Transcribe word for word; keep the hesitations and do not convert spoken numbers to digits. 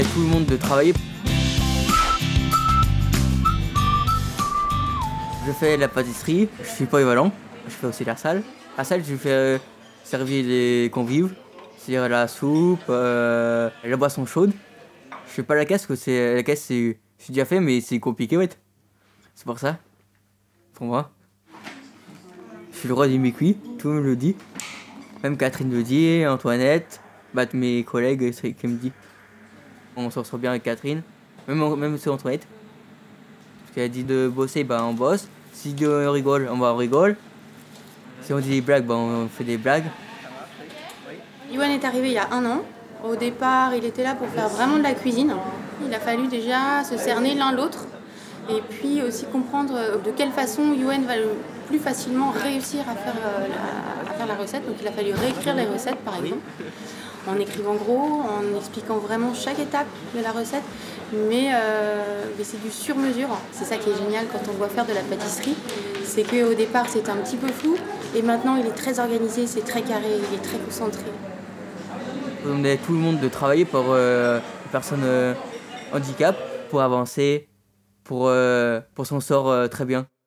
à tout le monde de travailler. Je fais la pâtisserie, je suis polyvalent, je fais aussi la salle. La salle, je fais euh, servir les convives, c'est-à-dire la soupe, euh, la boisson chaude. Je fais pas la caisse, parce que c'est, la caisse, c'est, j'ai déjà fait, mais c'est compliqué, ouais. C'est pour ça, pour moi. Je suis le roi du mécuit, tout le monde le dit. Même Catherine le dit, Antoinette, bah, mes collègues c'est qui me dit. On s'en sort bien avec Catherine, même, même sur Antoinette. Parce qu'elle dit de bosser, bah, on bosse. Si on rigole, on va on rigole. Si on dit des blagues, bah, on fait des blagues. Yoann est arrivé il y a un an. Au départ, il était là pour faire vraiment de la cuisine. Il a fallu déjà se cerner l'un l'autre et puis aussi comprendre de quelle façon Yoann va le plus facilement réussir à faire, euh, la, à faire la recette. Donc il a fallu réécrire les recettes par exemple, en écrivant gros, en expliquant vraiment chaque étape de la recette. Mais, euh, mais c'est du sur-mesure. C'est ça qui est génial quand on doit faire de la pâtisserie. C'est qu'au départ c'était un petit peu flou et maintenant il est très organisé, c'est très carré, il est très concentré. On aide tout le monde de travailler pour euh, les personnes euh, handicap, pour avancer, pour, euh, pour s'en sortir euh, très bien.